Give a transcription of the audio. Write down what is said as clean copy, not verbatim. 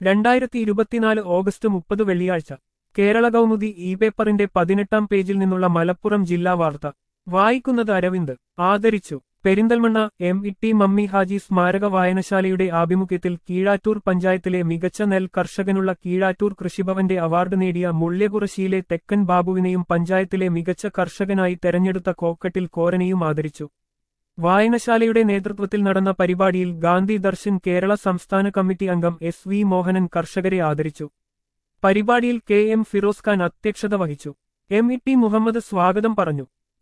2024 August 30 വെള്ളിയാഴ്ച Kerala Kaumudi E പേപ്പറിന്റെ 18-ാം പേജിൽ നിന്നുള്ള മലപ്പുറം ജില്ലാ വാർത്ത വായിക്കുന്നത് അരവിന്ദ് ആദരിച്ചു. പെരിന്തൽമണ്ണ എം.ഇ.ടി. മമ്മി ഹാജി സ്മാരക വായനശാലയുടെ ആഭിമുഖ്യത്തിൽ കീഴാറ്റൂർ പഞ്ചായത്തിലെ മികച്ച നെൽ കർഷകനുള്ള കീഴാറ്റൂർ കൃഷിഭവന്റെ അവാർഡ് നേടിയ മുള്യകുറശ്ശിയിലെ തെക്കൻ ബാബുവിനെയും പഞ്ചായത്തിലെ മികച്ച കർഷകനായി തെരഞ്ഞെടുത്ത കോക്കട്ടിൽ കോരനെയും ആദരിച്ചു. വായനശാലയുടെ നേതൃത്വത്തിൽ നടന്ന പരിപാടിയിൽ ഗാന്ധി ദർശൻ കേരള സംസ്ഥാന കമ്മിറ്റി അംഗം എസ്.വി. മോഹനൻ കർഷകരെ ആദരിച്ചു. പരിപാടിയിൽ കെ.എം. ഫിറോസ് ഖാൻ അധ്യക്ഷത വഹിച്ചു. എം.ഇ.ടി. മുഹമ്മദ് സ്വാഗതം പറഞ്ഞു.